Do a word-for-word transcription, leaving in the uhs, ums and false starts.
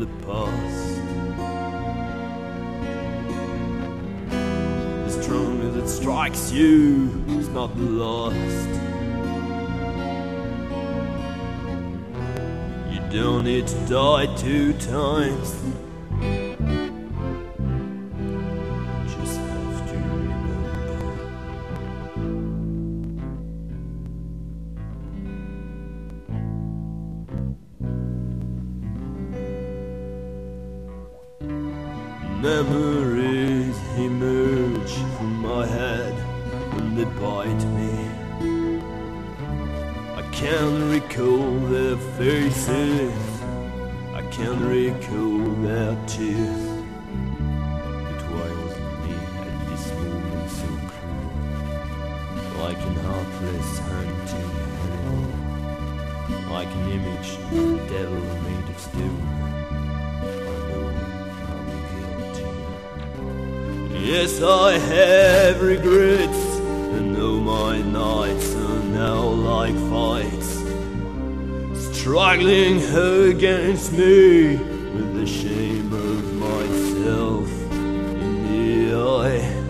the past. As strong as it strikes you, it's not the last. You don't need to die two times. Just have to remember. Memories emerge from my head when they bite me. I can't recall their faces, I can't recall their tears. But why wasn't me at this moment so cruel, like an heartless hunting animal, like an image of the devil made of stone? Yes, I have regrets, and know my nights are now like fights, struggling against me with the shame of myself in the eye.